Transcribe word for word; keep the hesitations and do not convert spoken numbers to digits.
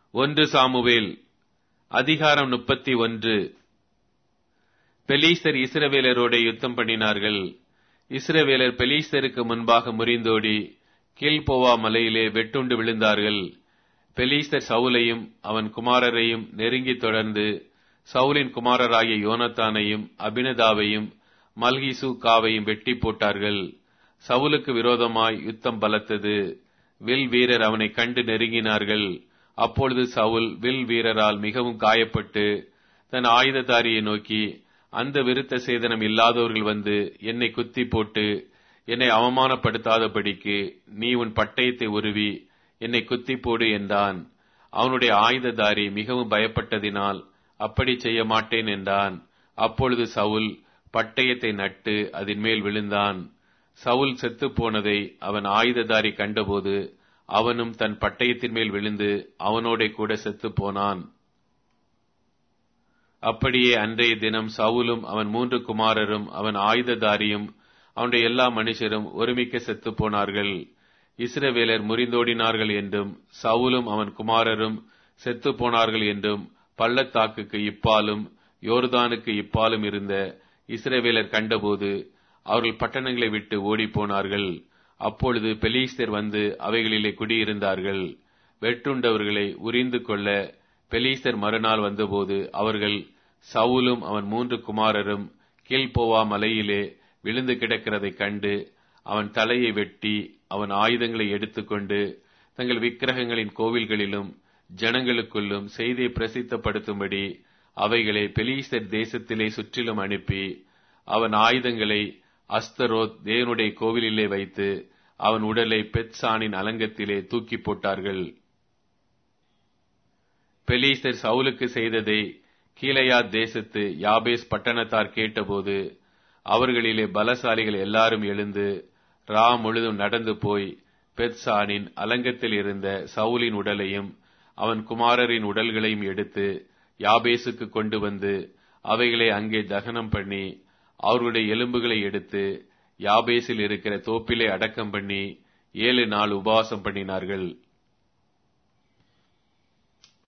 ஒன்று சாமுவேல் அதிகாரம் முப்பத்தி ஒன்று. பெலிஸ்தர் இஸ்ரவேலரோட யுத்தம் பண்ணினார்கள். இஸ்ரவேலர் பெலிஸ்தருக்கு முன்பாக முறிந்தோடி கில்போவா மலையிலே வெட்டுண்டு விழுந்தார்கள். பெலிஸ்தர் சவுலையும் அவன் குமாரரையும் நெருங்கி தொடர்ந்து சவுலின் குமாரராகிய யோனத்தானையும் அபினதாவையும் மல்கிசூக்காவையும் வெட்டி போட்டார்கள். சவுலுக்கு விரோதமாய் யுத்தம் பலத்தது. வில் வீரர் அவனை கண்டு நெருங்கினார்கள். அப்பொழுது சவுல் வில் வீரரால் மிகவும் காயப்பட்டு தன் ஆயுததாரியை நோக்கி, அந்த விருத்த சேதனம் இல்லாதவர்கள் வந்து என்னை குத்தி போட்டு என்னை அவமானப்படுத்தாதபடிக்கு நீ உன் பட்டயத்தை உருவி என்னை குத்தி போடு என்றான். அவனுடைய ஆயுததாரி மிகவும் பயப்பட்டதினால் அப்படி செய்ய மாட்டேன் என்றான். அப்பொழுது சவுல் பட்டயத்தை நட்டு அதன் மேல் விழுந்தான். சவுல் செத்து போனதை அவன் ஆயுததாரி கண்டபோது அவனும் தன் பட்டயத்தின் மேல் விழுந்து அவனோட கூட செத்து போனான். அப்படியே அன்றைய தினம் சவுலும் அவன் மூன்று குமாரரும் அவன் ஆயுததாரியும் அவனுடைய எல்லா மனுஷரும் ஒருமிக்க செத்து போனார்கள். இஸ்ரவேலர் முறிந்தோடினார்கள் என்றும் சவுலும் அவன் குமாரரும் செத்து போனார்கள் என்றும் பள்ளத்தாக்குக்கு இப்பாலும் யோர்தானுக்கு இப்பாலும் இருந்த இஸ்ரவேலர் கண்டபோது அவர்கள் பட்டணங்களை விட்டு ஓடிப்போனார்கள். அப்பொழுது பெலிஸ்தர் வந்து அவைகளிலே குடியிருந்தார்கள். வெட்டுண்டவர்களை உரிந்து கொள்ள பெலிஸ்தர் மறுநாள் வந்தபோது அவர்கள் சவுலும் அவன் மூன்று குமாரரும் கில்போவா மலையிலே விழுந்து கிடக்கிறதைக் கண்டு அவன் தலையை வெட்டி அவன் ஆயுதங்களை எடுத்துக்கொண்டு தங்கள் விக்கிரகங்களின் கோவில்களிலும் ஜனங்களுக்குள்ளும் செய்தியை பிரசித்தப்படுத்தும்படி அவைகளை பெலிஸ்தர் தேசத்திலே சுற்றிலும் அனுப்பி அவன் ஆயுதங்களை அஸ்தரோத் தேவனுடைய கோவிலிலே வைத்து அவன் உடலை பெத்சானின் அலங்கத்திலே தூக்கி போட்டார்கள். பெலிஸ்தர் சவுலுக்கு செய்ததை கீலேயாத் தேசத்து யாபேஸ் பட்டணத்தார் கேட்டபோது அவர்களிலே பலசாலிகள் எல்லாரும் எழுந்து ரா முழுதும் நடந்து போய் பெத்சானின் அலங்கத்தில் இருந்த சவுலின் உடலையும் அவன் குமாரரின் உடல்களையும் எடுத்து யாபேசுக்கு கொண்டு வந்து அவைகளை அங்கே தகனம் பண்ணி அவர்களுடைய எலும்புகளை எடுத்து யாபேசில் இருக்கிற தோப்பிலே அடக்கம் பண்ணி ஏழு நாள் உபவாசம் பண்ணினார்கள்.